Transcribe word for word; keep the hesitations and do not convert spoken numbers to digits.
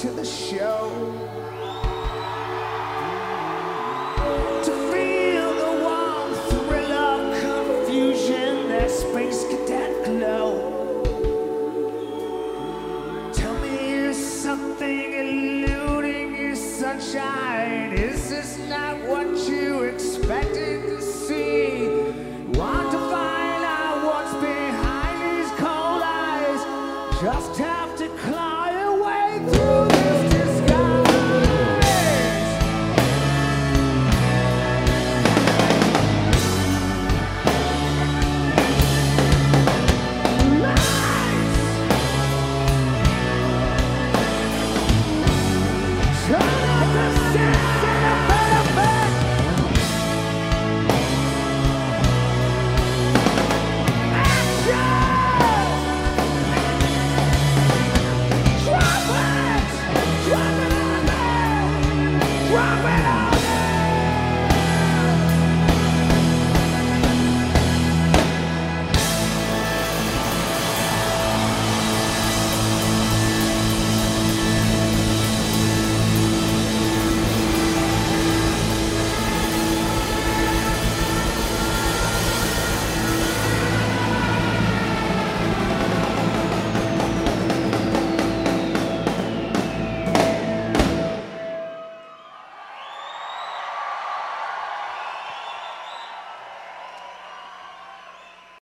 to the show. To feel the warm thrill of confusion, that space cadet glow. Tell me, is something eluding your sunshine? Is this not what you expected to see? Want to find out what's behind these cold eyes? Just tell